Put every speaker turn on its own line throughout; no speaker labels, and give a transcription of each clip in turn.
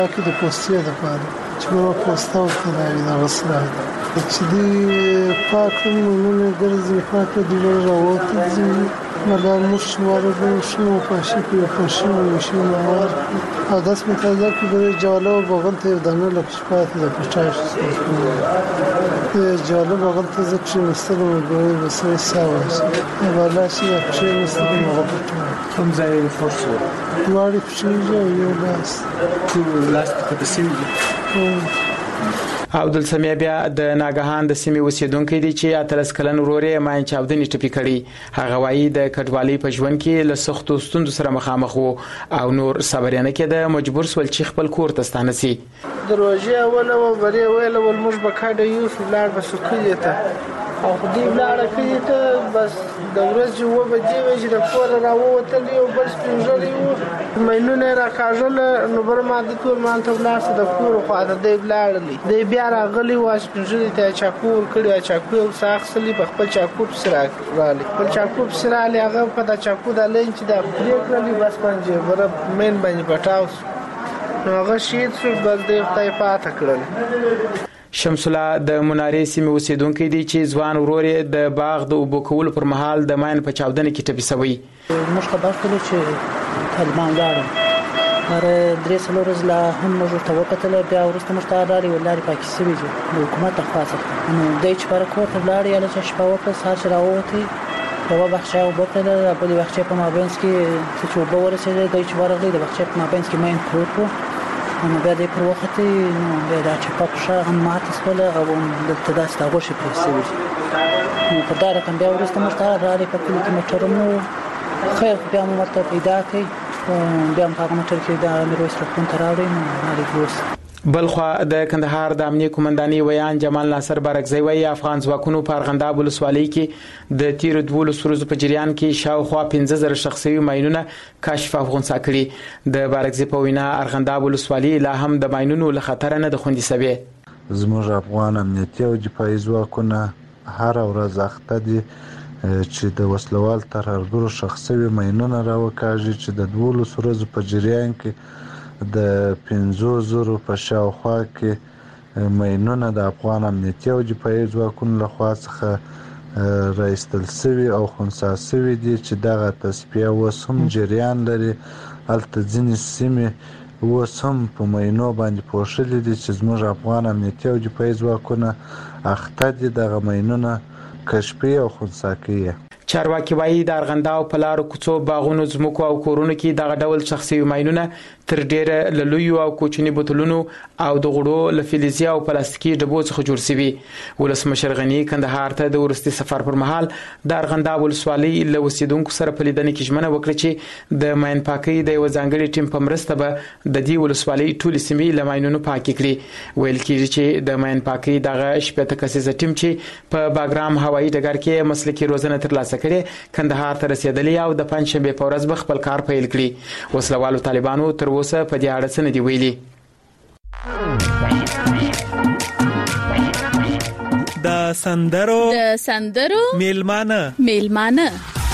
کې د پوستې د پاره چې نو پوسټ او د غسرای چې دی پاک نمونه ګرځي پاک دی راوته دي مله مشوار به شنو پاشي په شنو مواد او داس متازه کې د جوالو بغل ته دنه لکشپات د پټاش جوالو بغل ته ځکه مستلو به وسه ساوه ولا شي چې مستلو مغبط
کوم ځای فرصو
واري چې یو لاس
ټول لاس ته تسوي
عبدل سمیع بیا د ناګهان د سیمې اوسیدونکو دی چې اتلس کلن ورورې ماین چاودنې ټپي کړي هغه وایي د کډوالۍ په ژوند کې له سختو ستونزو سره مخامخ وو او نور صبر نه کېده مجبور سول چې خپل کور ته ستانه سي
دروازه ولا وبري ولا والمش بکاډه یوسف لاړ بسکوې ته او خدای لاړ کړي ته بس د ورځې و بجې وې د کور راووتل یو بل سپینځلې وو مینونه راکاژل نو بر ماده ټول مان ته لاس د کور خو د دې بلاړلې د بیا راغلی واش سپینځلې ته چاکور کړي چاکور ساخسلی په خپل چاکور سره راغلی خپل چاکور سره هغه په د چاکور د لنچ د پریکړلې بس پنځه بر مین باندې پټاوس نو هغه شید شو بل د خدای پاته کړل
شمس الله د منارې سیمې اوسیدونکو دی چې ځوان ورورې د باغ د اوبو کول پر مهال د ماین په چاودنې کې ټپي شوی
موږ خبر کړو چې طالبان لاړل هر درې څلور ورځې لا هم موږ ته وکتل بیا وروسته موږ ته راغلي ولاري پاکي سوي دي د حکومت خاصه نو د چې پر کور ته لاړ یا چې شپه وکړه سهار چې راووتي په بخښه او بوتل په دې بخښه په مابینس کې چې وبو ورسېږي د چې ورغلي د بخښه په مابینس کې ماین پروت وو نو بیا د پر وخت نو بیا د چپاپشه هم ماته سپله او د تداس د غوښې پرسي نو په دا رقم بیا ورسته مرته راځي په کلی کې موټر نو خیر بیا مرته پیدا کړي بیا هم هغه موټر کې د میرویس روغتون ته راوړي نو مالک وس
بلخوا د کندهار د امنیه قومنداني ویان جمال ناصر بارکزی وی افغان ځواکونو په ارغنداب ولسوالۍ کې د تیر 12 ورځو په جریان کې شاوخوا 15000 شخصي ماینونه کشف او غونډه کړي د بارکزی په وینا ارغنداب ولسوالۍ لا هم د ماینونو له خطر نه د خوندي سوي
زموږ افغان امنیتي او دفاعي ځواکونه هر ورځ اخته دي چې د وسلوال ترهګرو شخصي ماینونه راوکاږي چې د 12 ورځو په جریان کې د 15000 په شاوخوا کې ماینونه د افغان امنیتي او دفاعي ځواکونو لخوا څخه راایستل شوي او خنثی شوي دي چې دغه تصفیه اوس هم جریان لري هلته ځینې سیمې اوس هم په ماینو باندې پوښلي دي چې زموږ افغان امنیتي او دفاعي ځواکونه اخته دي دغه ماینونه کشفي او خنثی کوي
چارواکي وایي د ارغنداو په لارو کوڅو باغونو ځمکو او کورونو کې دغه ډول شخصي ماینونه تر ډیره له لویو او کوچني بوتلونو او د غړو له فلزي او پلاستیکي ډبو څخه جوړ شوي ولسمشر غنی کندهار ته د ورستي سفر پر مهال د ارغنداب ولسوالۍ له اوسیدونکو سره په لیدنه کې ژمنه وکړه چې د ماین پاکۍ د یو ځانګړي ټیم په مرسته به د دې ولسوالۍ ټولې سیمې له ماینونو پاکې کړي ویل کېږي چې د ماین پاکۍ دغه شپږ کسیزه ټیم چې په باګرام هوایي ډګر کې مسلکي روزنه ترلاسه کړې کندهار ته رسیدلی او د پنځشنبه په ورځ به خپل کار پیل کړي وسلوالو طالبانو تر اوسه په دې اړه څه نه دی ویلي
د سندرو میلمانه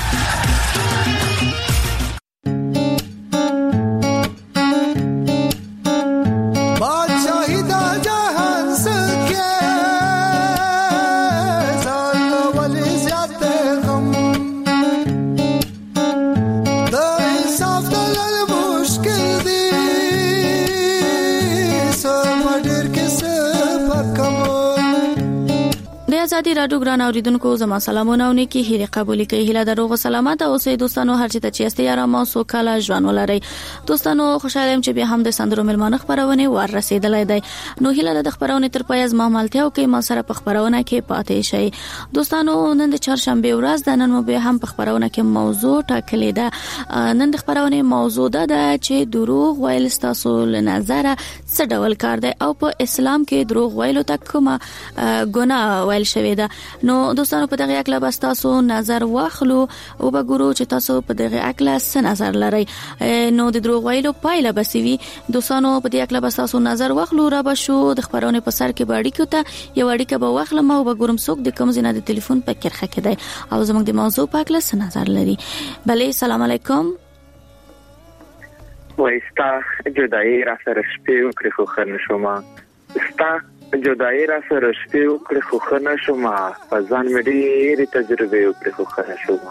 آزادی رادیو ګران اوریدونکو زما سلامونه او نیکی هیله قبول کړئ هیله دروغ سلامت او سې دوستانو هر چیرته چې استي آرام او سوکاله ژوند ولرئ دوستانو خوشاله يم چې به هم د سندرو ملمانه خبرونه ور رسیدلې ده نو هیله د خبرونه تر پایز ما مالته او کې ما سره په خبرونه کې پاتې شي دوستانو نن د چهارشنبه ورځ د نن به هم په خبرونه کې موضوع ټاکلې ده نن د خبرونه موضوع ده چې دروغ ویل تاسو له نظر څه ډول کار دی او په اسلام کې دروغ ویلو ته کومه ګناه ویل شوی ده نو دوستانو په دغه اکلا بس تاسو نظر واخلو او وګورو چې تاسو په دغه اکلا څه نظر لرئ نو د دروغ ویلو پایله بسوي دوستانو په دې اکلا بس تاسو نظر واخلو را بشو د خبرونه په سر کې باندې کېته یو اړیکه به واخلم او وګورم څوک د کوم زینه د ټلیفون په کرخه کې دی او زموږ د موضوع په اکلا څه نظر لري بله سلام علیکم
وایستا جدایي را سره شپې وکړې خو ښه نه شوم ستا جدایي را سره شپې وکړې خو ښه نه شوم په ځان مې ډېرې تجربې وکړې خو ښه نه شوم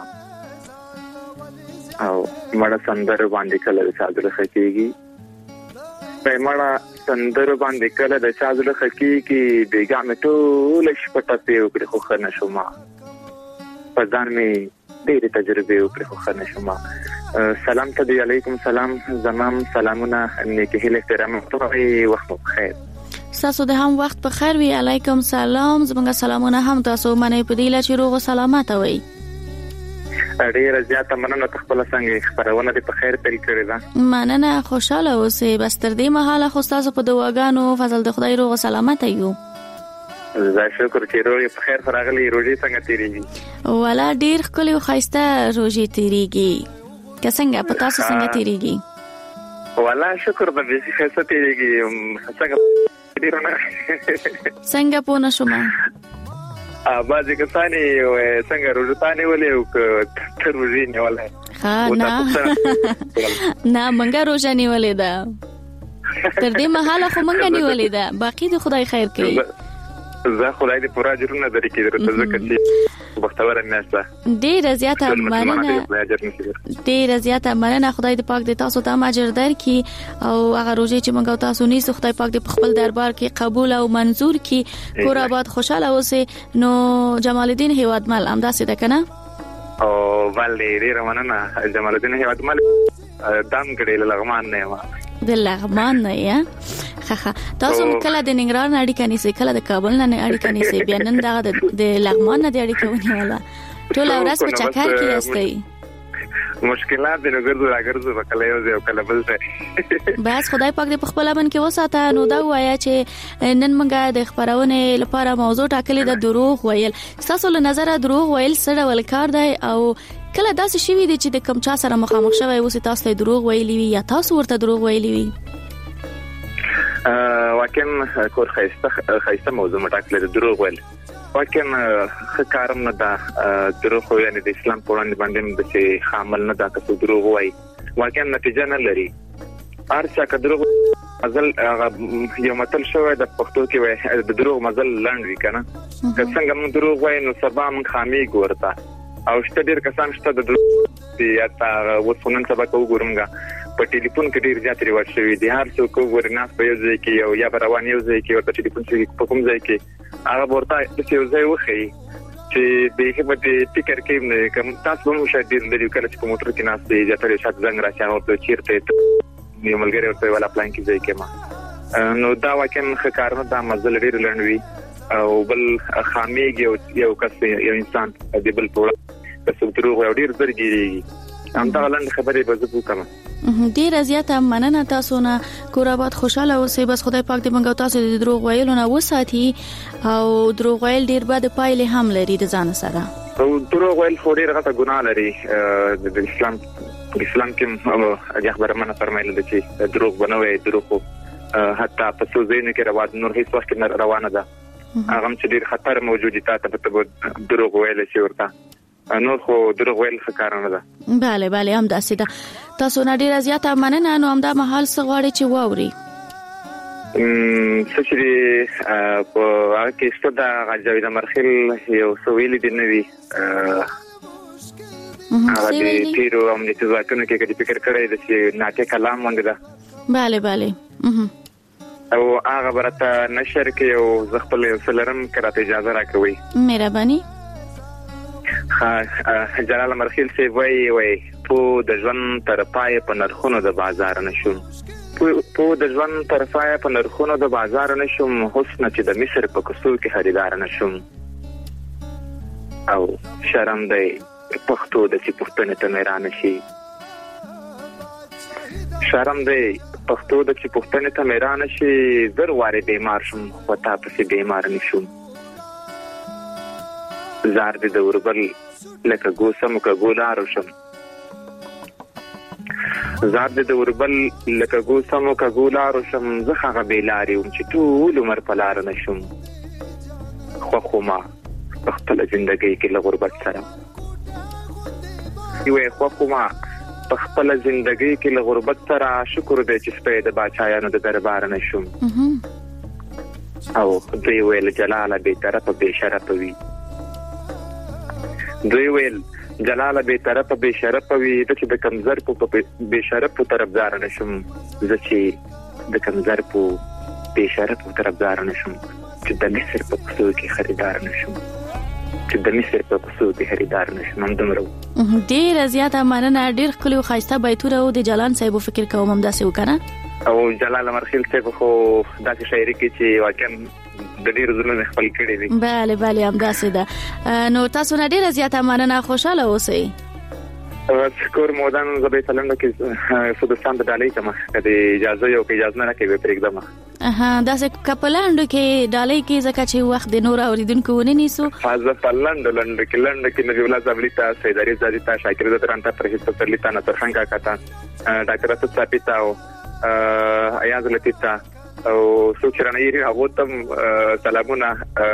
او مړه سندرو باندې کله د چا زړه ښه کېږي مړه سندرو باندې کله د چا زړه ښه کېږي بېګا مې ټوله شپه ټپې وکړې خو ښه نه شوم په ځان مې ډېرې تجربې وکړې خو ښه نه شوم سلام ته دی علیکم سلام زمام سلامونه نیکې هیلې احترامات وخت مو بخیر
تاسو د هم وخت په خیر وي علیکم سلام زمونږ سلامونه هم تاسو منې په دی چې روغ او سلامت وي
ډیره زیاته مننه خپل څنګه خبرونه دې په خیر پیل کړې ده
مننه خوشاله اوسئ بس تر دې مهاله خو تاسو په دواګانو فضل د خدای روغ او سلامت یو
زه شکر چې روغ په خیر فراغلی روزي څنګه تیریږي
ولا ډیر خپل او خاصه روزي تیریږي که څنګه په تاسو څنګه تیریږي
ولا شکر به دې خاصه تیریږي
څنګه پونه شوم
بعضی کسانی څنګه روزتانه ولې او تر روزي نه ولې
نه منګه روزه نه ولې ده تر دې مهاله خو منګه نه ولې ده باقي د خدای خیر کوي
زه خدای دې پورا جوړونه درې کې درته ځکه چې بختوره میاشته
ډېر زیاته مننه خدای دې پاک دې تاسو ته اجر درکړي او هغه روزي چې موږ تاسو نیسو خدای پاک دې په خپل دربار کې قبول او منزور کړي کور آباد خوشاله اوسئ نو جمال الدین هیوادمل امداسه ده کنه
او ولې ډېر مننه جمال الدین هیوادمل دام کړي لغمان نه ما
د لغمان نه یا خخه تاسو کله د ننګرهار نه اړیکه نیسئ کله د کابل نه اړیکه نیسئ بیا نن دا د لغمان نه اړیکه ونیواله ټول ورځ په چکر کې یاستئ
مشکلات د راګرځو وکړې او کله بل څه
بس خدای پاک دې په خپل من کې وساته نو دا وایا چې نن موږ د خبرونه لپاره موضوع ټاکلې د دروغ ویل تاسو له نظر دروغ ویل سره ول کار دی او کله داسې شي وي چې د کم چا سره مخامخ شوی اوس تاسو له دروغ ویلي وي یا تاسو ورته دروغ ویلي وي
واکن کور خیسته موضوع مټاکلې د دروغ ویل واکن خکارم نه دا دروغ یعنی د اسلام په وړاندې باندې د خامل نه دا که دروغ وای واکن نتیجه نه لري ارچا که دروغ مزل یو متل شوی د پښتو کې وای د دروغ مزل لاند وی کنه که څنګه موږ دروغ وای نو سبا موږ خامي ګورتا او شته ډیر کسان شته د دروغ یا تا وسونن سبا کو ګورمګه په ټلیفون کې ډیر زیات ریواج شوی دي هر څوک ورناس په یو ځای کې یا روان یو ځای کې ورته ټلیفون شي په کوم ځای کې هغه ورته چې یو ځای وخی چې د هیڅ فکر کې نه کوم تاسو هم شاید دې کله چې په موټر کې ناس دي چې ترې شات زنګ راځي او ته چیرته یو ملګری ورته ولا پلان کې ځای کې ما نو دا واکن خکارنه دا مزل ډیر لنډوي او بل خاميږي یو کس یو انسان د بل په تاسو دروغ او ډیر درګيږي هم دا لاندې خبرې به زه وکم
ډیر زیاته مننه تاسو نه کور آباد خوشاله اوسئ بس خدای پاک دې موږ تاسو د دروغ ویلو نه وساتي او دروغ ویل ډیر بد پایلې هم لري د ځان سره
او دروغ ویل خو ډیر غته ګناه لري د اسلام کې هغه خبره منه فرمایله چې دروغ بنوي دروغ حتی په سوزینه کې رواج نور هیڅ وخت نه روانه ده هغه چې ډیر خطر موجودیت ته دروغ ویل شي ورته نو خو دروغ ویل ښکارانه ده
bale هم داسې ده تاسو نه ډیر زیاته مننه نو هم دا محل سغواړي چې واوري
سچري په هغه کې ستدا غجاوی د مرخل یو سویل دي نوي هغه دې تیرو هم د ځواکونو کې کړي فکر کړی د ناټه کلام باندې ده
bale
او هغه برته نشر کې او زغپل سلرم کراته اجازه راکوي
مهرباني
جلال مرخیل سی وای په د ژوند تر پای په نرخونو د بازار نشم په د ژوند تر پای په نرخونو د بازار نشم حسن چې د مصر په کوڅو کې خریدار نشم او شرم دی پښتو د چې پښتنه ته میران شي شرم دی پښتو د چې پښتنه ته میران شي زر واره بیمار شم وتا پسې بیمار نشم زار دې د وربل لکه ګوسم کګولار شم زار دې د وربل لکه ګوسم کګولار شم زه هغه بیلاری چې ټول عمر پلار نشم خو ما خپل ژوندۍ کې له غربت سره یو خو ما په خپل ژوندۍ کې له غربت سره شکر دې چې سپید بچایانو د دربار نشم او دوی ویل جلاله به طرف به شرف وي دوی ویل جلاله به طرف به شرف وي چې د کمزر په به شرف طرفدار نشم زه چې د کمزر په به شرف طرفدار نشم چې د مصر په پسو کې خریدار نشم چې د مصر په پسو کې خریدار نشم هم دمرو
ډیر زیاته مننه ډیر خلک خاصه بیتوره او د جلان صاحب فکر کوم هم داسې وکنه او
جلال مرخیل صاحب خو داسې شاعري کې چې واقعا د ډیر زلون خپل کړي دي
bale هم داسې ده نو تاسو نه ډیر زیاته مننه خوشاله اوسئ
شکر مودان زبې سلام کې سودستان د ډالۍ کما کله اجازه یو کې اجازه نه کوي پرېږدم
داسې کپلاند کې ډالۍ کې ځکه چې وخت د نور اوریدونکو ونه نیسو
حاضر پلند کې نبی الله زبلیتا سیداری زادیتا شاکر زترانتا پرهیست پرلیتا نصرخان کا کاتا ډاکټر اسد صاحب او ایاز لطیفه او سوچرانه یې هغه تم سلامونه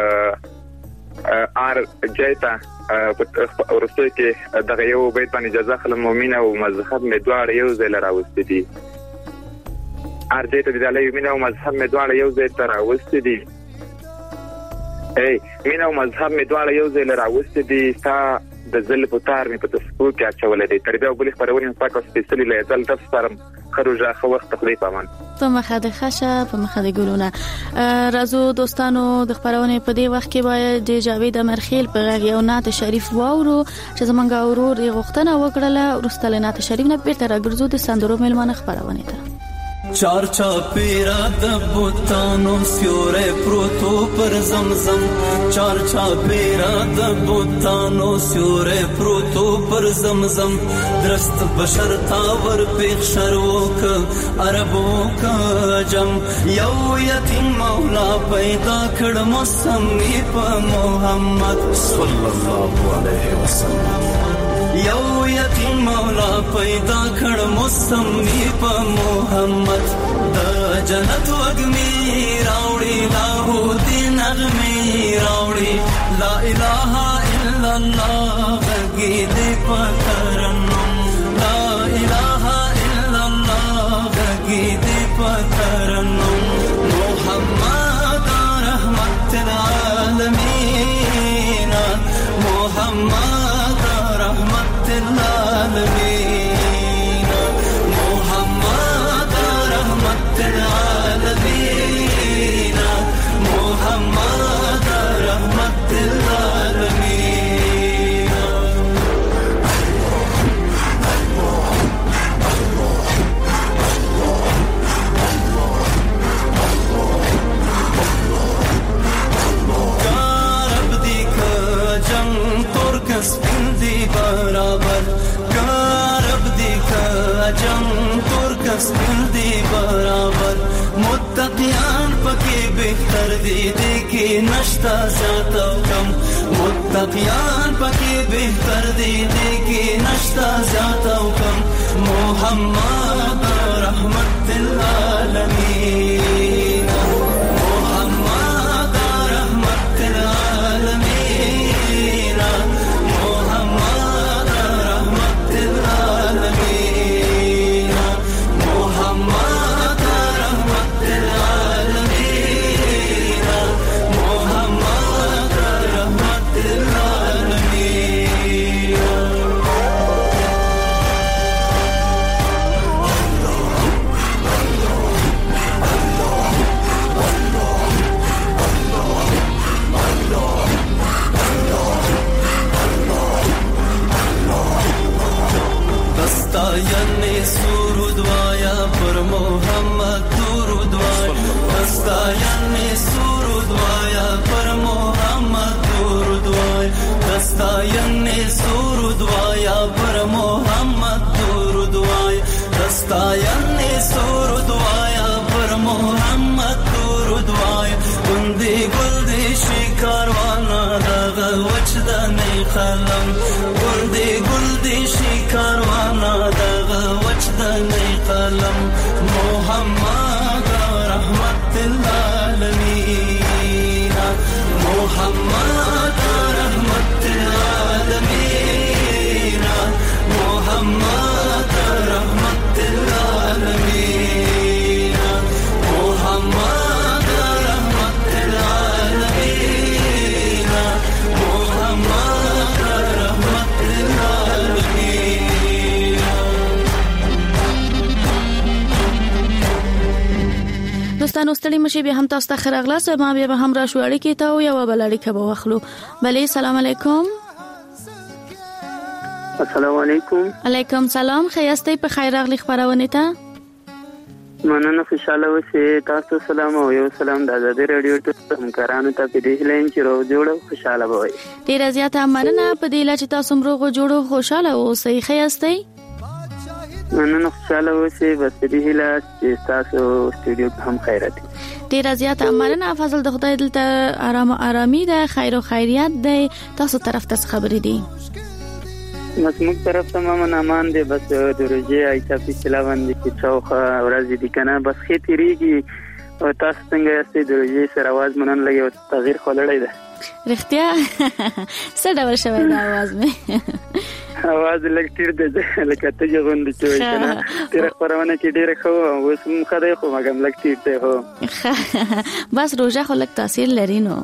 ار جایتا ورسته کې دغه یو بیت باندې جزاء المؤمنین او مذهب مدوار یو ځل راوستي دي ار جایتا د علی مين او مذهب مدوار یو ځل راوستي دي مين او مذهب مدوار یو ځل راوستي دي تا د ځل په تار می په تاسو کې اچولې دي تربیه او بل خبرونه پاک او سپیشلی له ځل تفسرم خروجه خو وخت تقریبا پامان
په مخه د خشه په مخه د ګلونه رازو دوستانو د خبرونه په دی وخت کې باید د جاوید امرخیل په غږ یو نعت شریف واورو چې زمونږ اورور یې غوښتنه وکړله ورسته نعت شریف نه بیرته راګرځو د سندرو ملمانه خبرونه ته
چار چاپیرا د بوتانو سیوره پروتو پر زمزم چار چاپیرا د بوتانو سیوره پروتو پر زمزم درست بشر تاور پیخ شروک عربو کا جم یو یتیم مولا پیدا کړ موسمی په محمد صلی الله علیه وسلم یو یتیم مولا پیدا کړ موسمی په محمد د جنت وګمی راوړي لاهو دین نغمه راوړي لا اله الا الله غږی دې پترنم لا اله الا الله غږی دې پترنم محمد رحمت العالمین محمد رحمت العالمین محمد رحمت العالمین محمد رحمت العالمین کارب دی که جنگ ترکس بندی برابر کارب دی که جنگ ترکس بندی برابر متقیان پکی بہتر دی دیکی نشتا زیادہ کم متقیان پکی بہتر دی دیکی نشتا زیادہ کم محمد رحمت العالمین محمد رحمت العالمین محمد رحمت العالمین محمد رحمت العالمین محمد رحمت العالمین دستایان سرود وایا پر محمد درود وایا دستایان سرود وایا پر محمد درود وایا دستایان سرود وایا پر محمد درود وایا دستایان سرود وایا پر محمد درود وایا گندی گلدی شکاروانا دغه وچدنی خلم گلدی گلدی شکاروانا دغه وچدنی قلم محمد رحمت العالمین محمد رحمت العالمین محمد
دوستانو ستړي مشي به هم تاسو ته خراغلاس ما به هم را شو اړیکې ته یو بل اړیکه به واخلو. بلې سلام علیکم.
السلام علیکم.
علیکم سلام. خیاستې په خیر راغلی خبرونه ته.
مننه خوشاله اوسئ. تاسو سلام او یو سلام د آزادۍ رادیو ته همکارانو ته په دې لین چې روغ جوړ خوشاله وي.
ډیر زیاته مننه په دې لچ تاسو روغ جوړ خوشاله اوسئ. خیاستې
مننه خوشاله اوسئ. بس دې له چې تاسو سټوډیو هم خیرات.
ډیر زیاته مننه فضل د خدای دلته آرامي ده خیر او خیریت ده. تاسو طرف ته خبرې دي
مسموک طرف ته مامن امان دی. بس د روزي ایته په سلا باندې چې څوخه ورځ دي کنه بس خې تیریږي او تاسو څنګه یاستئ؟ د روزي سره आवाज منن لګي او تغییر خلړی ده.
رښتیا څه ډول شوی دا आवाज مې
आवाज لکټیر ده لکه ته جوړند چې کنه تیر خبرونه کې ډیره خو اوس هم خدای خو مګم لکټیر ته هو
بس روزه خو لک تاثیر لري نو.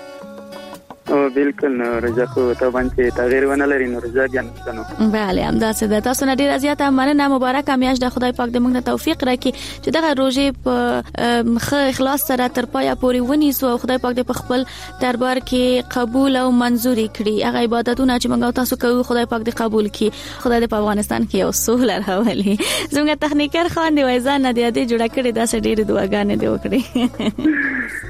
او بالکل نو روزه خو ته باندې تغییر ونه لري نو روزه بیا نشته.
بله همداسې ده. تاسو نه ډیر زیاته مننه. مبارکه میاشت د خدای پاک دې موږ ته توفیق راکړي چې دغه روزه په ښه اخلاص سره تر پایه پورې ونیسو او خدای پاک دې په خپل دربار کې قبول او منزوري کړي. هغه عبادتونه چې موږ تاسو کوو خدای پاک دې قبول کړي. خدای دې په افغانستان کې یو سوله راولي. زموږ تخنیکر خان دی وایزان نه دی جوړه کړې داسې ډېر دعاګانې دی وکړي.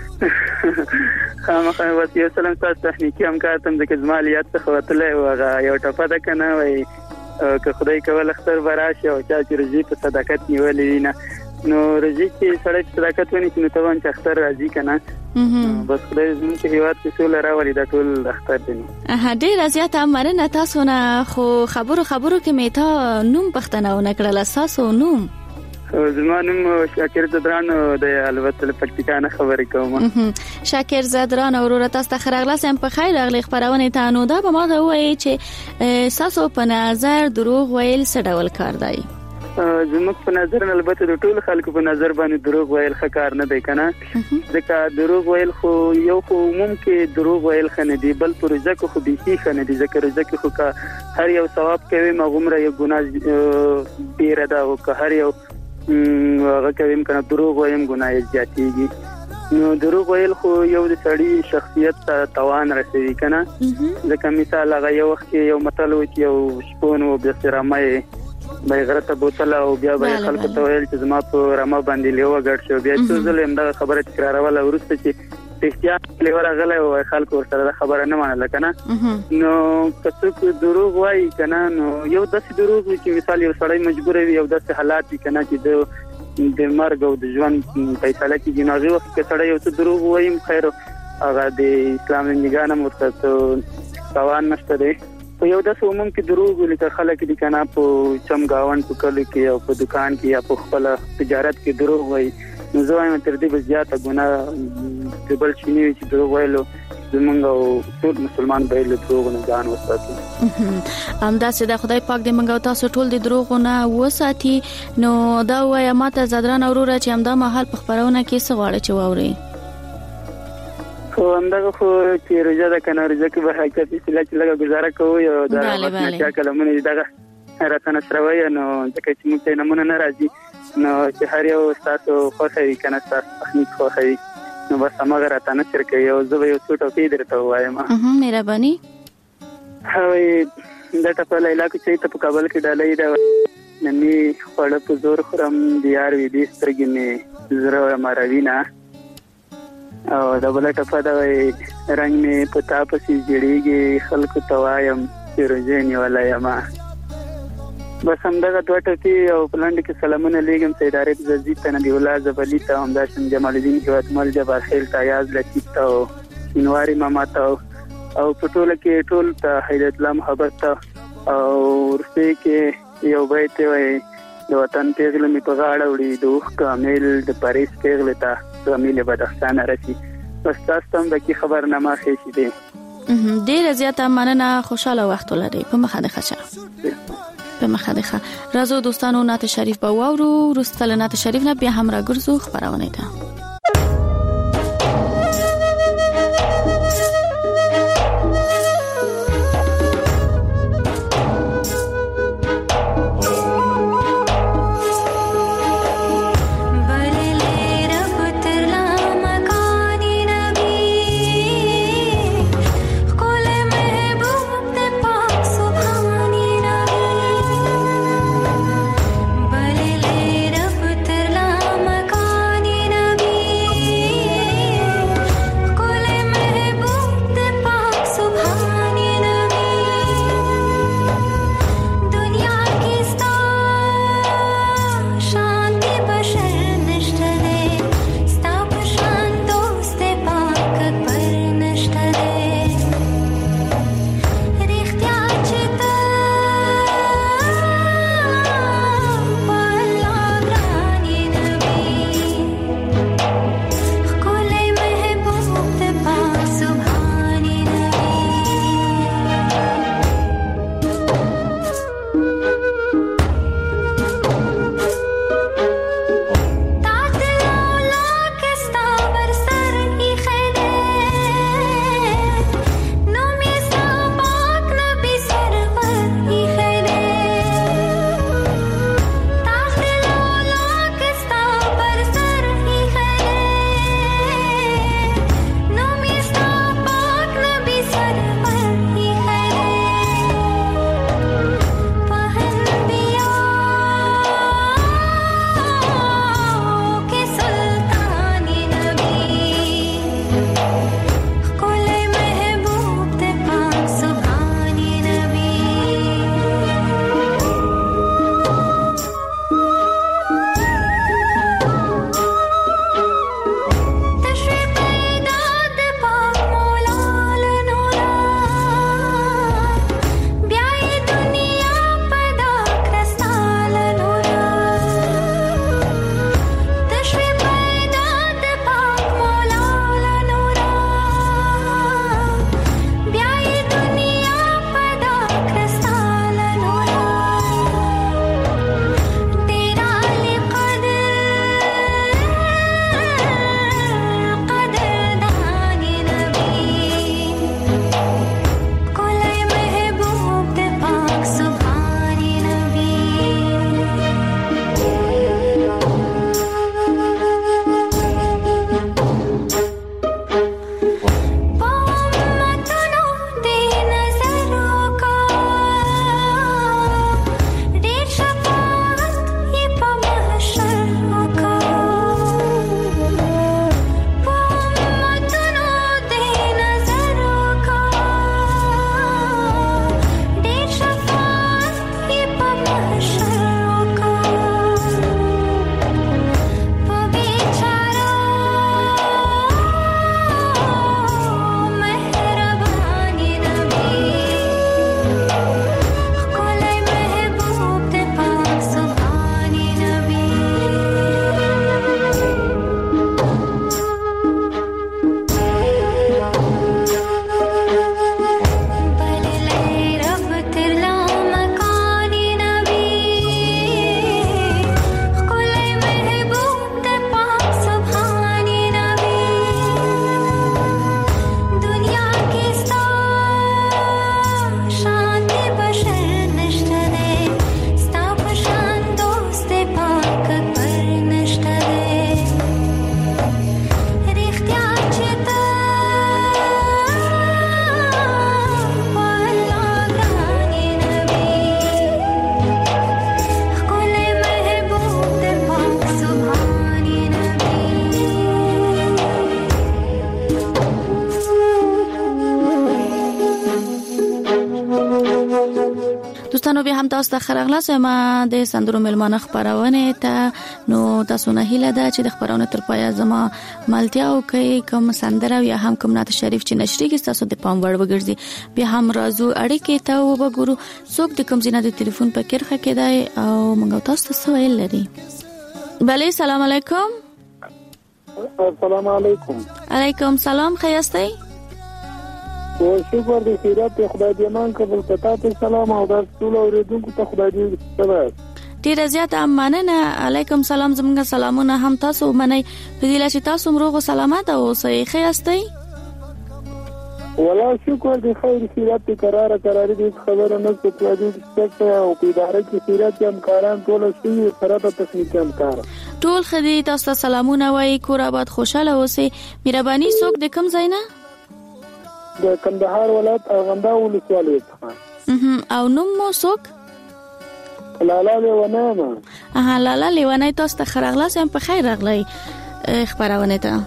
خامخا وسیو سلام تاسو تخنیکی همکار تم د کزمالیات څخه وتلې او یو ټپه ده کنه وای که خدای کول اختر براشه او چا چې رزي په صداقت نیولې نه نو رزي چې سړی صداقت ونی چې نو ته وان چې اختر راځي کنه بس خدای زموږ په هیواد کې څول راولي دا ټول اختر دي.
ډېر زیاته مننه. تاسو نه خو خبرو کې میته نوم پښتنه ونه کړل. تاسو نوم
زمانم شاکر زدران د البته پکتیکا نه خبرې کوم.
شاکر زدران اورور تاسو ته خراغلاس هم په خیر راغلی خبرونه ته. نو دا به ما ته وایي چې تاسو په نظر دروغ ویل څه ډول کار دی؟
زموږ په نظر البته د ټول خلکو په نظر باندې دروغ ویل ښه کار نه دی کنه. ځکه دروغ ویل خو یو خو ممکن دروغ ویل خنه دی بل پروژه خو به خنه دی. ځکه روزه خو کا هر یو ثواب کوي مغمره یو ګناه ډیر ده او که هر یو هغه کوي کنه دروغ وایم ګناه زیاتېږي. نو دروغ ویل خو یو د سړی شخصیت ته توان رسوي کنه. ځکه مثال هغه یو وخت یو متل و چې یو شپون و بیا سرامه غرته بوتل او بیا به خلکو ته ویل چې زما په رمه باندې لیوه ګډ شو. بیا څو ځله هم دا خبره تکراروله وروسته چې احتیاط لیوه راغلی او خلکو ورسره خبره نه منله کنه. نو که څوک دروغ وایي کنه نو یو داسې دروغ وي چې مثال یو سړی مجبور وي یو داسې حالات وي کنه چې د مرګ او د ژوند فیصله کیږي. نو هغه وخت کې سړی یو څه دروغ وایي خیر هغه د اسلام نگاه نه مرتبط توان نشته دی. په یو داسې عموم کې دروغ لیکه خلک دي کنه په چمګاون په کلو کې او په دکان کې یا په خپل تجارت کې دروغ وایي. نو زه وایم تر دې زیاته ګناه د بل شي نه چې دروغ ویلو زمونږ او ټول مسلمان به له دروغ نه ځان وساتي.
همداسې د خدای پاک دې موږ تاسو ټول د دروغ نه وساتي. نو دا وایي ماته زدران اورور چې همدا مهال په خبرونه کې څه غواړي چې واوري؟
خو همدغه خو چې روزه ده کنه روزه کې به حقیقت اصلاح چې لږه گزاره کوو یو دا چې کلمونه دغه راتنه شروي نو ځکه چې موږ ته نمونه نه راځي نو چې هر یو تاسو خوښوي کنه تاسو تخنیک خوښوي نو بس هغه راتنه شر کوي او زه به یو څه ټوکی درته وایم.
مهرباني.
هاوی دا ټپه لیلا کې چې ته په کابل کې ډالۍ دا نني خړ په زور خرم دیار وی دي سترګې مې زړه ماروینا او دا بل ټپه دا رنگ مې پتا پسې جړېږي خلکو توایم چې روزنی ولایم. بس همدغه دوه ټکی او پلاند کې سلامونه لیږم سید عارف ززید ته نبی الله زبلی ته همداشن جمال الدین هیوادمل جبار خیل ته یاز لطیف ته او انواری ماما ته او په ټوله کې ټول ته حیدت الله محبت ته او ورسې کې یو بیت وایي د وطن پیغله می په غاړه وړي د اوښ کامل د پاریس پیغله ته کامل بدخشان رسي. بس تاسو هم د کی خبرنامه خېشي دي.
ډېر زیاته مننه. خوشاله وخت ولرئ. په مخه ده ښه په مخه ده. راځو دوستانو نعت شریف به واورو. وروسته نعت شریف نه بیا هم راګرځو خبرونه ده.
बले रब
دوستانو به هم تاسو ته خراغلاس ما د سندرو ملمانه خبرونه ته نو تاسو نه هیله ده چې د خبرونه تر پای زما ملتیا او کوم سندره یا هم کوم نعت شریف چې نشری کې تاسو د پام وړ وګرځي به هم رازو اړیکې ته وګورو څوک د کوم زینه د ټلیفون په کرخه کې دی او موږ تاسو ته سوال لري. بله سلام علیکم.
السلام علیکم.
علیکم سلام خیاستی.
او شکر دې خیرات خدای دې مان قبول کړه. سلام او د ټول اوریدونکو ته خدای دې ستاسو
ډیر زیات مننه. علیکم سلام زموږ سلامونه هم تاسو منئ. فضیله چې تاسو مروغه سلامات اوسئ خیاستی.
ولا شکر دې خیر خیرات قرار دې خبره نه څه دې او په اداره کې خیرات هم کاران ټول شي سره د تخنیک هم کار
ټول خدي تاسو سلامونه وای کور آباد خوشاله اوسئ. مهرباني څوک د کوم ځای نه؟
د کندهار ولایت ارغنداو ولسوالۍ څخه.
او نوم مو څوک؟
لالا لیوانه.
لالا لیوانه تاسو ته خراغلاس هم په خیر راغلی خبرونه ته.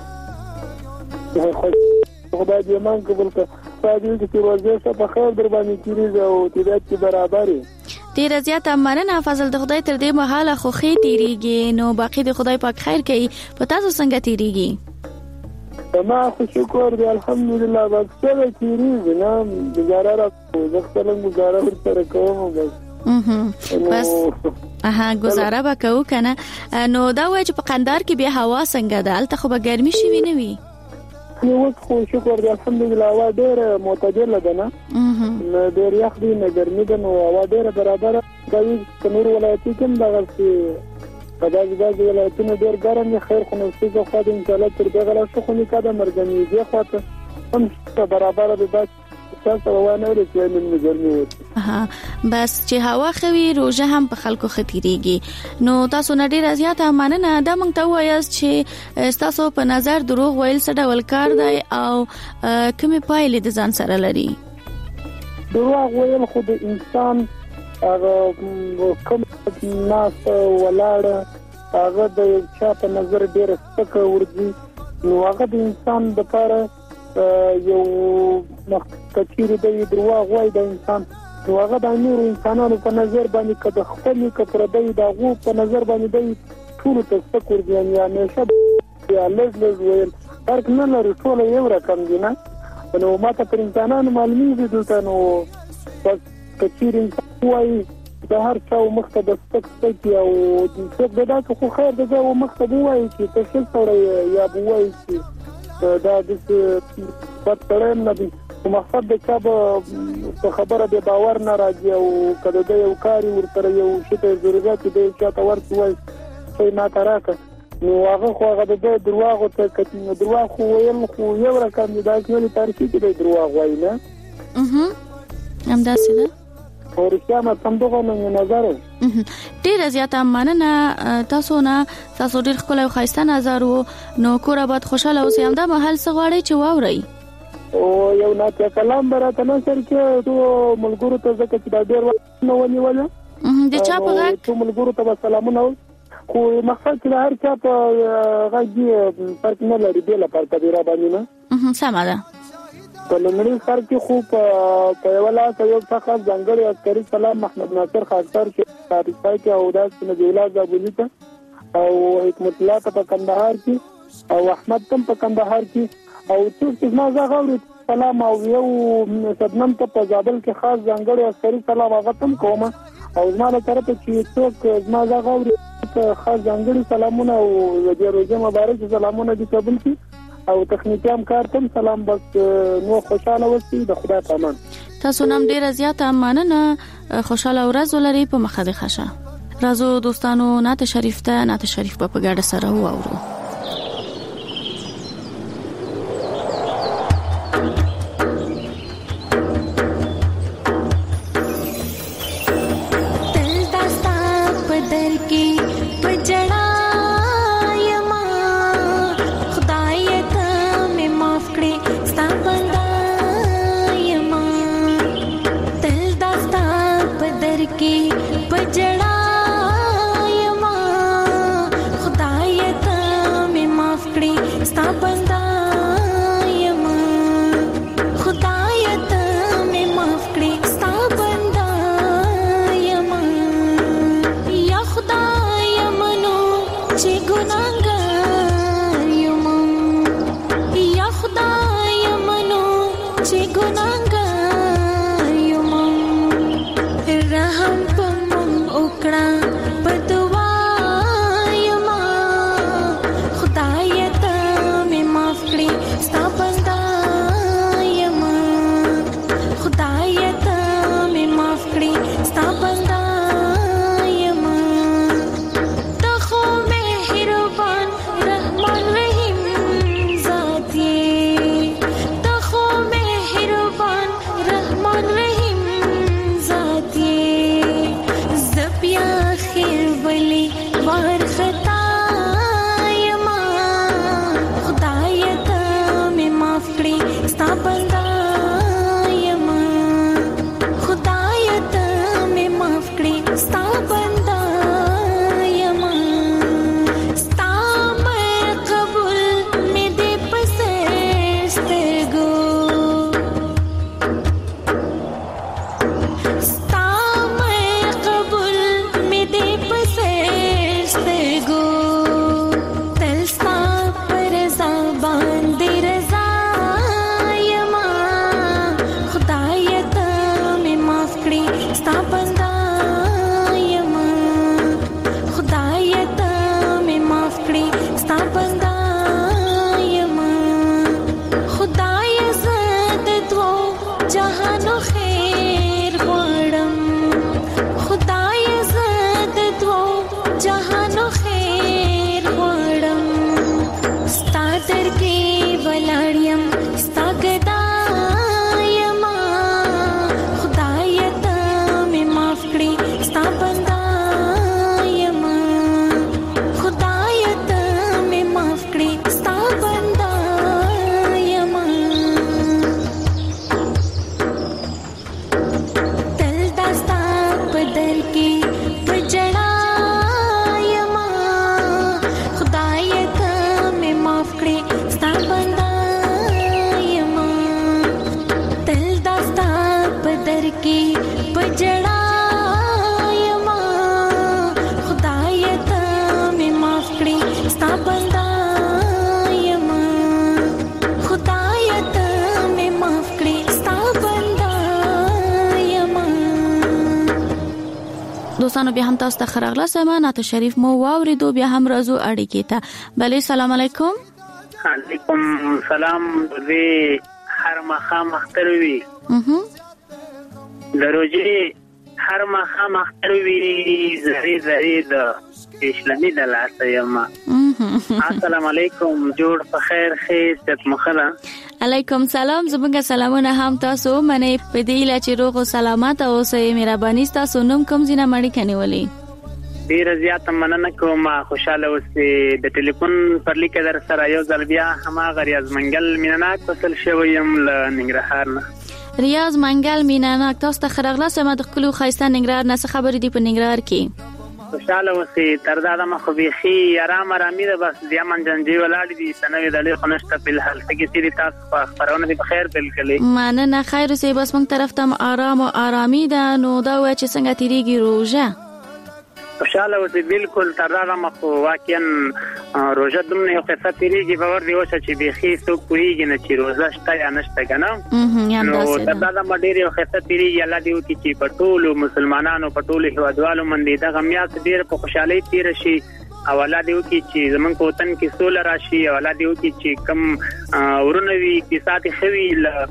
خدای دې مان قبول کړه. تاسو دې روزه په خیر در باندې کیږي او طبيعت کې برابرۍ.
ډیر زیات مننه فضل د خدای تر دې مهاله خو خې تیریږي نو باقی د خدای پاک خیر کوي. په تاسو څنګه تیریږي؟
ما خو شکر دی الحمدلله. بس څه تیریږي نه گزاره زختلم گزاره ورته کوم
بس گزاره وکاو کنه. نو دا وای چې په قندار کې بیا هوا څنګه ده؟ البته خو به ګرمي شي وي نه وي.
نو خو شکر دی الحمدلله. هوا ډېر معتدله ده نه ډېر یخ دی نه ګرمي ده. نو هوا ډېر برابر کوي. نور ولایتي کوم دغه په دغه ولایتونو ډېر ګرم دی. خیر خو نو څه خو د ان شاء الله تر دغه لا شو خو نه کده مرګنی دی خو ته هم برابر دی. بس تاسو وانه ورته من ګرمي
بس چې هوا خوي روزه هم په خلکو ختیریږي. نو تاسو نه ډیر زیات مننه. دا مونږ ته وایاست چې تاسو په نظر دروغ ویل څه ډول کار دی او کومې پایلې د ځان سره لري؟
دروغ ویل خو د انسان هغه کوم ناس ولاړه هغه د چا په نظر ډیر سپکه ورځي. نو هغه د انسان لپاره یو مخکچیر دی. دروغ وایي د انسان نو هغه د نور انسانانو په نظر باندې کده خپل کتر دی دا غو په نظر باندې دی ټول ته سپک ورځي. یعنی همیشه یا لږ ویل فرق نه لري. ټول یو رقم دي نه. نو ماته پر انسانانو معلومیږي دلته. نو بس کچیر انسان وایي د هر څو مخته د سپک او څوک دا خو خیر د جو مخته وایي چې تاسو سره یا وایي چې دا د پټړم نه دي. مقصد د چا په خبره به باور نه راځي او کله د یو کاری ورته یو شی ته ضرورت دی چې تا ورته وایي چې ما تراکه. نو هغه خو هغه د دروغ ته کتنه دروغ خو ویل خو یو رقم دی. دا کله تاریخي کې د دروغ وایي نه
هم دا څه ده
او رښتیا ما څنګه نه نظر.
ډیر زیات مننه تاسو نه. تاسو ډیر خپل او خاصه نظر وو. نو کور آباد خوشاله اوسئ. هم دا محل څه غواړي چې واوري
او یو ناته کلام براته نه سر کې تو ملګرو ته ځکه چې دا ډیر وخت نه ونیول
د چا په غږ
تو ملګرو ته سلامونه. خو مقصد چې هر چا په غږ فرق نه لري. بل فرق دی را باندې نه
سم ده.
په لمړي سر کې خو په یو لاس یو څخه ځنګړی عسکري سلام محمد ناصر خاطر چې تاریخي کې او داس نه جولا زابونی ته او حکمت الله ته په کندهار کې او احمد تم په کندهار کې او څوک ما زغوري سلام او یو صدنم ته په زابل کې خاص ځنګړی عسکري سلام هغه تم کوم او زموږ طرف چې څوک ما زغوري خاص ځنګړي سلامونه او د روزه مبارک سلامونه دي قبول شي او تخنیکی همکار تم سلام. بس نو خوشاله اوسئ. د خدای په امان.
تاسو نام ډیر زیات مننه. خوشاله ورځ ولرئ. په مخه د خشه رازو دوستانو نعت شریف ته نعت شریف په ګډه سره واورو.
در کې ولاړم ستاګدا یما خدای ته مې معاف کړې ستا بندا یما خدای ته مې معاف کړې ستا بندا یما تل داستا په در کې پجړا
دوستانو بیا هم تاسو ته خراغله سم نعت شریف مو واوریدو بیا هم راځو اړیکې ته بلې سلام علیکم
علیکم سلام دې هر مخام اختروي دروځي هر مخام اختروي زری د اسلامي د لاسه یما السلام علیکم جوړ په خیر خیرت مخله
علیکم سلام زبنګ سلامونه هم تاسو منه په دې لا چې روغ او سلامت او سه مهرباني تاسو نوم کوم زینه مړی کنيولې
ډیر زیات مننه کوم خوشاله اوسې د ټلیفون پر لیک در سره یو ځل بیا هم غریاز منګل مینناک وصل شویم ل ننګرهار نه
ریاض منګل مینناک تاسو ته خراغله سم د خپل خایسته ننګرهار نه څه خبرې دی په ننګرهار کې
خوشاله اوسې تر دا د مخبيخي آرام ده بس بیا منځنجي ولاړ دي سنوي د له خنشته په حال کې سری تاسو په خبرونه دي بخیر بالکل
مننه خیر اوسې بس موږ طرف ته آرام او آرامي ده نو دا و چې څنګه تیریږي روزه
خوشاله اوسې بالکل تر دا مخ واقعا روزه دومره یو قصه تیریږي په ور دی اوسه چې بيخي سو کویږي نه چې روزه شته یا نشته کنه نو تر دا مډیر یو قصه تیریږي الله دې وکړي چې په ټولو مسلمانانو په ټولو هیوادوالو باندې دا غمیات ډیر په خوشحالي تیر شي او الله دې وکړي چې زمونږ په وطن کې سول راشي او الله دې وکړي چې کم ورنوي کې ساتي خوي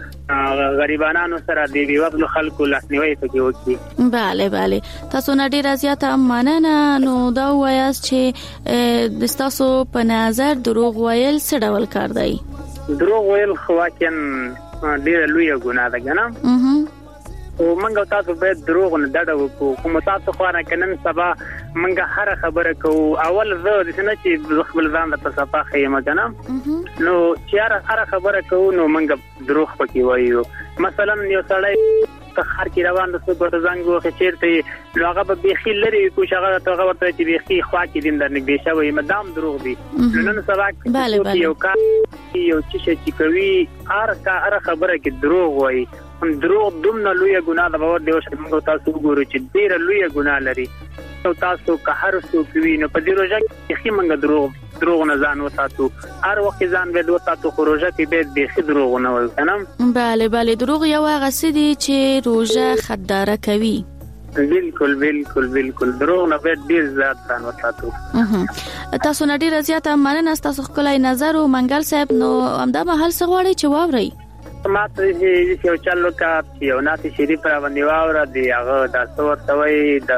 غریبانو سره دی وبل خلکو لاسنیوي پکې وکړي
bale bale تاسو نه ډیر زیاته مننه نو دا وایاست چې د تاسو په نظر دروغ ویل څه ډول کار دی
دروغ ویل خو واقعا ډیر لوی ګناه ده ګنه او منګه تاسو به دروغ نه ډډه وکړو کوم تاسو خو نه کنن سبا منګه هر خبره کو اول زه د څه چې خپل ځان د صفه خیمه کنه نو چې هر خبره کو نو منګه دروغ پکې وایو مثلا یو سړی خار کی روان د سپورت زنګو خچیرته لوغه به بيخي لري کو شغه ته ورته چې بيخي خوا کې دین در نږدې شوی مدام دروغ دي نن سبا یو کا یو چې کوي هر خبره کې دروغ وایي دروغ دومره لوی ګناه ده باور دی او موږ تاسو وګورو چې ډیر لوی ګناه لري او تاسو که هر څوک ویني په دې روزه کې موږ دروغ نه ځان وساتو هر وخت ځان به وساتو خو روزه کې به بيخي دروغ نه وای کنه
bale دروغ یو هغه سدي چې روزه خداره کوي بالکل دروغ نه به ډیر زیات ځان وساتو تاسو نه ډیر زیات مننه تاسو خپلای نظر او منګل صاحب نو همدا محل څه غواړي چې واوري
ما ته یو چلو کا یو ناتي شریف را باندې واوره دی هغه د څورتوي د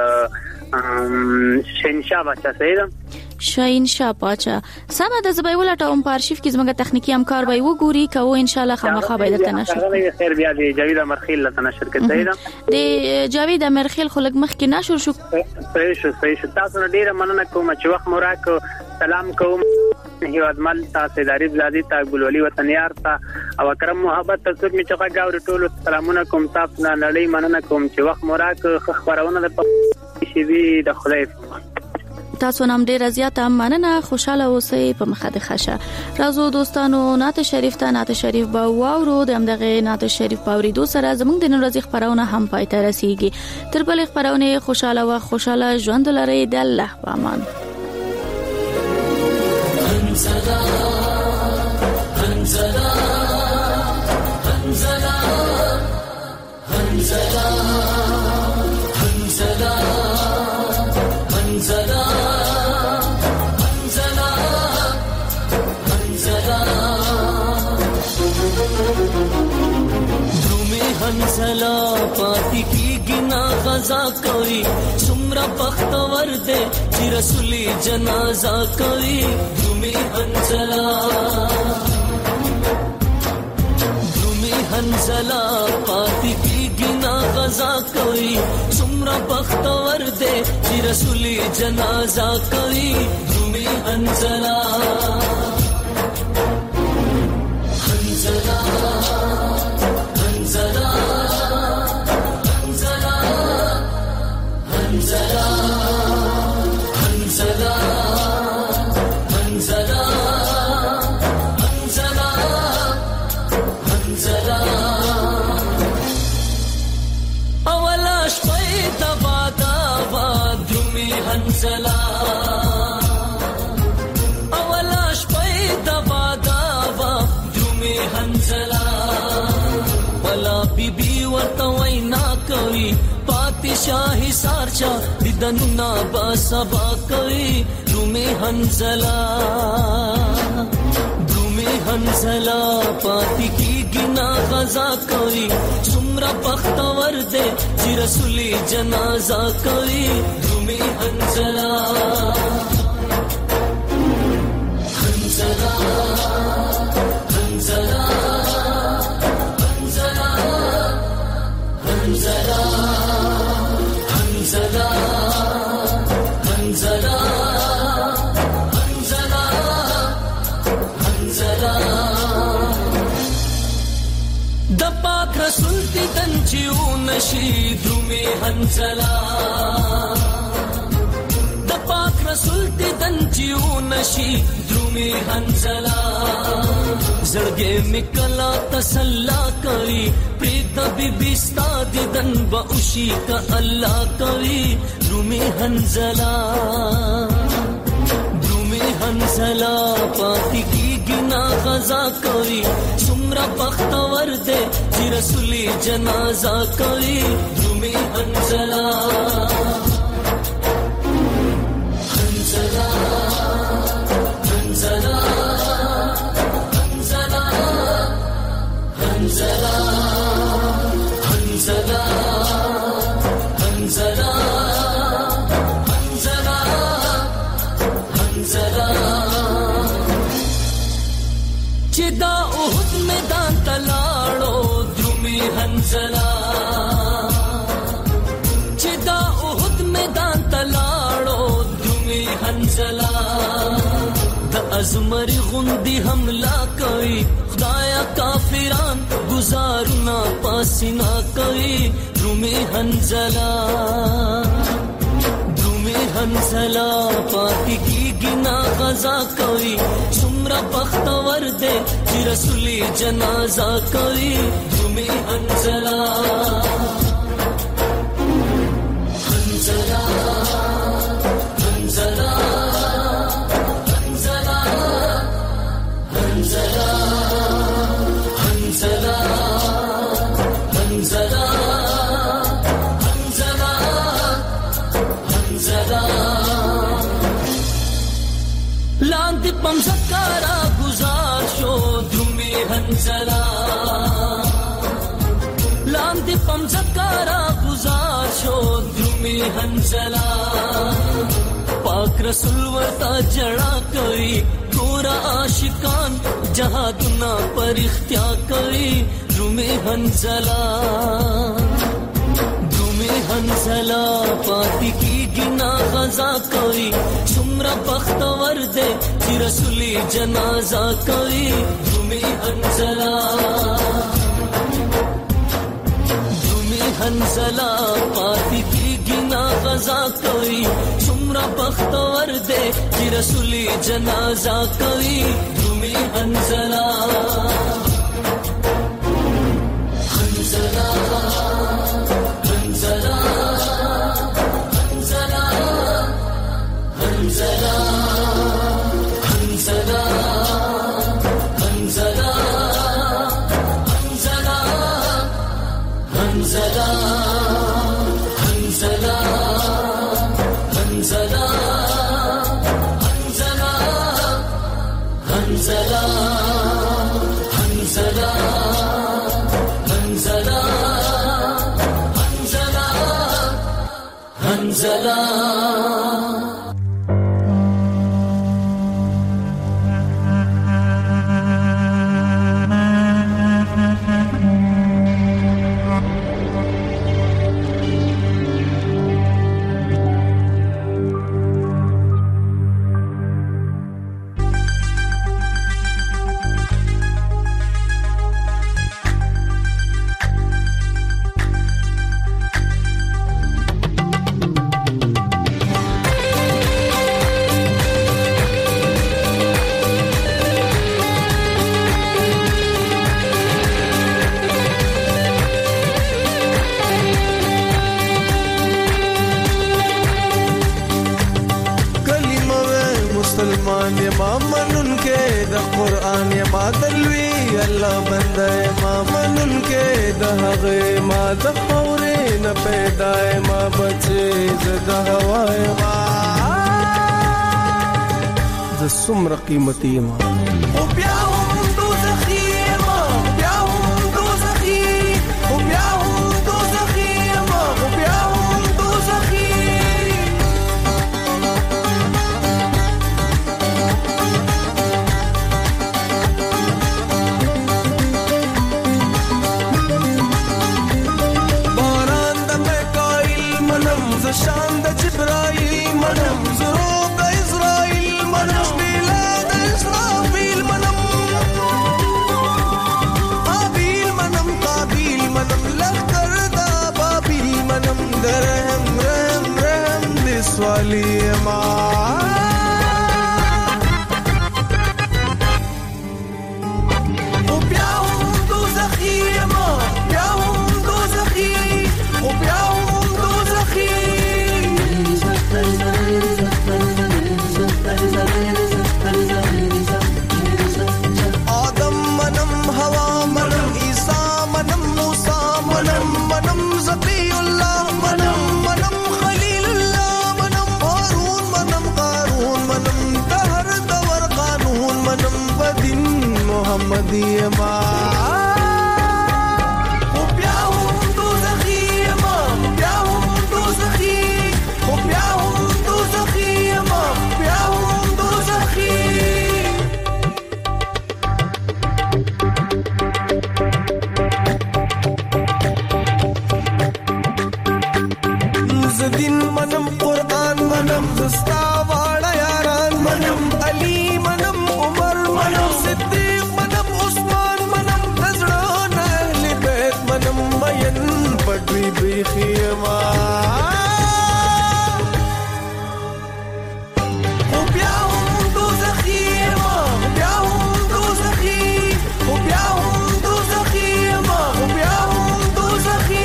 شینشاه بچا سید
شینشاه پاچا سم د زبې ولټوم په ارشیف کې زموږ تخنیکی همکار به وګوري کوو ان شاء الله خامخا به درته نشر
خیر بیا دی جاوید مرخیل لته نشر کړي سید
دی جاوید مرخیل خلک مخ کې نشر شو
صحیح تاسو ډیره مننه کوم چې وخت موراک سلام کوم هیوادمل تاسو داري بلادي تا ګلولي وطنيار تا او کرم محبت تاسو می چې غاوري ټول سلامونه کوم تاسو نه نړۍ مننه کوم چې وخت موراک خبرونه د شي د خدای
تاسو نام ډیر زیات مننه خوشاله اوسئ په مخه د خشه راځو دوستانو نعت شریف با واورو د همدغه نعت شریف باوریدو سره زموږ د نن ورځې خبرونه هم پای ته رسیږي تر بل خبرونه خوشاله ژوند لري د الله په امان
हंसला पाती की गिना गजा कोई सुमरा बख्तवर दे रसूली जनाजा कोई درومي هنزلا حنزلا پاتی کی گنا غزا کوي څومره بختور دې چې رسولي جنازه کوي رومي حنزلا حنزلا حنزلا حنزلا حنزلا حنزلا حنزلا حنزلا اولاش پیدا بادا درومي حنزلا ولا بيبي ورته وینا کوي پاتې شاهي سارچا ددننا بسبا کوي درومي حنزلا حنزلا پاتی کی گنا غزا کوي څومره بختور دې چې رسولي جنازه کوي درومي حنزلا حنزلا حنزلا حنزلا حنزلا حنزلا حنزلا د پاک رسول تی دنچیو نشي درومي حنزلا د پاک رسول تی دنچیو نشي درومي حنزلا زړګې میکلا تسلا کوي پریت بيبي ستا ددن بوشي کا الله کوي درومي حنزلا حنزلا پاتی کی گنا غزا کوي څومره بختور دې چې رسولي جنازه کوي درومي حنزلا حنزلا حنزلا حنزلا حنزلا حنزلا حنزلا چې دا اوهد میدان تلاړو درومي حنزلا چې دا اوهد میدان تلاړو درومي حنزلا د ازمري غوندي حمله کوي خدایا کافران گزارنا پاسینا کوي درومي حنزلا حنزلا پاتی کی گنا غزا کوي څومره بختور دې چې رسولي جنازه کوي درومي حنزلا حنزلا حنزلا حنزلا حنزلا حنزلا حنزلا لاندې پمزکارا گزار شو درومي حنزلا لاندې پمزکارا گزار شو درومي حنزلا پاک رسول ورتا جڑا کوي ګورا عاشقان جهادنا پر اختیار کوي درومي حنزلا حنزلا پاتی کی گنا غزا کوي څومره بختور دې چې رسولي جنازه کوي درومي حنزلا درومي حنزلا پاتی کی گنا غزا کوي څومره بختور دې چې رسولي جنازه کوي درومي حنزلا حنزلا حنزلا حنزلا حنزلا حنزلا حنزلا حنزلا حنزلا حنزلا حنزلا حنزلا حنزلا حنزلا
الله بنده ما منن کې د هغه ما د خورې نه پیدا ما بچي د هوای ما د څومره قیمتي ما او بیا هم دوزخي ما بیا هم دوزخي او بیا هم دوزخي ما او بیا هم دوزخي شان د جبرائیل منم زرو د اسرائیل منم بلاد اسرافیل منم قابیل منم قابیل منم لخر دا بابیل منم درهم رحم رحم د سوالی ما او بیا هم دوزخی ما بیا هم دوزخی او بیا هم دوزخی آدم منم هوا منم عیسا منم موسا منم منم زبی اللہ منم منم خلیل اللہ منم هارون منم قارون منم دهر دور قانون منم بدین محمدی ما منم قرآن منم دستا واړه یاران منم علي منم عمر منم صدیق منم عثمان منم نظران اهل بیت منم مین پټوي بیخي ما او بیا هم دوزخي ما بیا هم دوزخي او بیا هم دوزخي ما او بیا هم دوزخي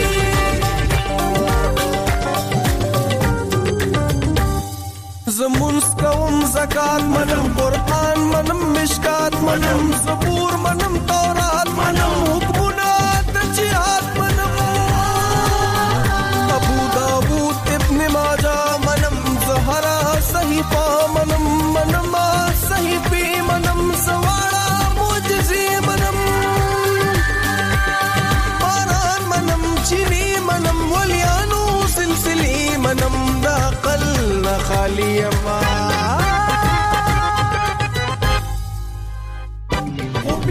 زمونس کوم زکات منم قرآن منم مشکات منم زبور منم تورات منم حکمونه د جهاد منم ابو داود ابن ماجه منم زهرا صحیفه منم منم صحیفه منم سواړه معجزې منم باران منم چینی منم ولیانو سلسلې منم د عقل خالی